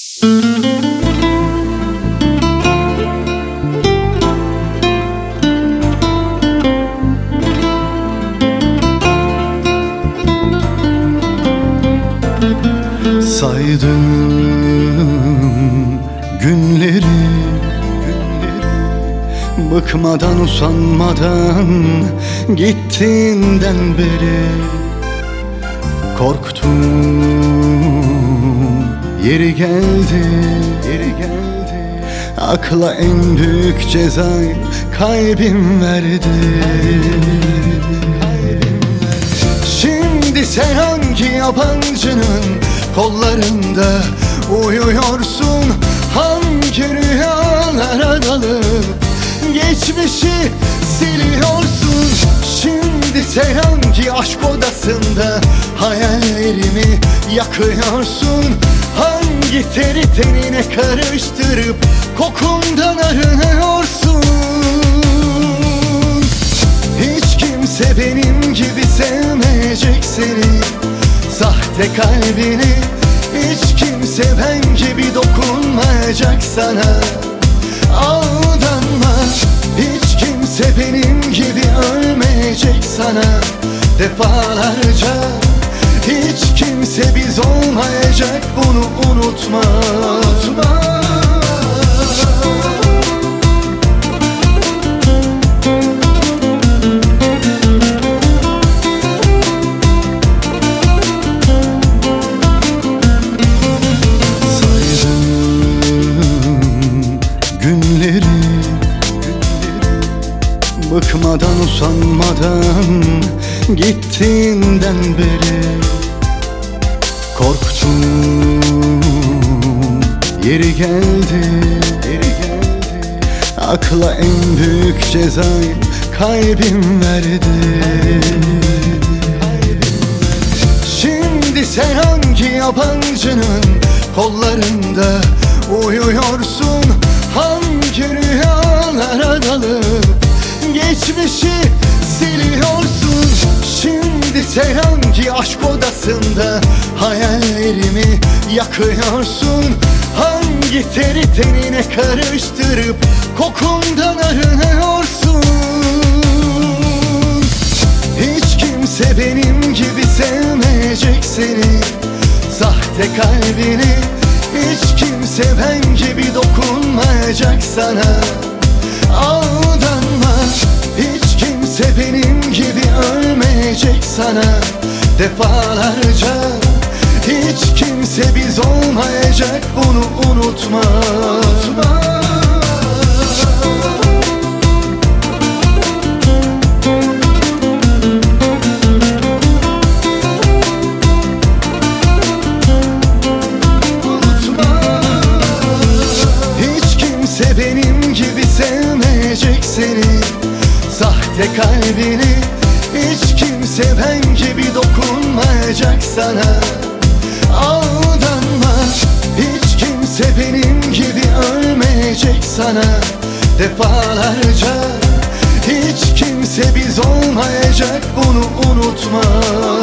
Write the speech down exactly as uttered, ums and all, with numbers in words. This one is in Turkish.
Saydım günleri, günleri bıkmadan usanmadan gittiğinden beri. Korktum yeri geldi, yeri geldi akla en büyük cezayı kalbim verdi. Şimdi sen hangi yabancının kollarında uyuyorsun? Hangi rüyalara dalıp geçmişi siliyorsun? Şimdi sen hangi aşk odasında hayallerimi yakıyorsun? Hangi teri tenine karıştırıp kokundan arınıyorsun? Hiç kimse benim gibi sevmeyecek seni, sahte kalbini. Hiç kimse ben gibi dokunmayacak sana. Aldanma. Hiç kimse benim gibi ölmeyecek sana defalarca. Hiç kimse biz olmayacak, bunu unutma, unutma. Bıkmadan usanmadan gittiğinden beri. Korktum yeri geldi, yeri geldi akla en büyük cezayı kalbim verdi. Şimdi sen hangi yabancının kollarında uyuyorsun? Hangi rüyalara dalıp geçmişi siliyorsun? Şimdi sen hangi aşk odasında hayallerimi yakıyorsun? Hangi teri tenine karıştırıp kokundan arınıyorsun? Hiç kimse benim gibi sevmeyecek seni, sahte kalbini. Hiç kimse ben gibi dokunmayacak sana. Aldanma. Hiç kimse benim gibi ölmeyecek sana defalarca. Hiç kimse biz olmayacak, bunu unutma, unutma. Benim gibi sevmeyecek seni, sahte kalbini. Hiç kimse ben gibi dokunmayacak sana. Aldanma. Hiç kimse benim gibi ölmeyecek sana defalarca. Hiç kimse biz olmayacak, bunu unutma.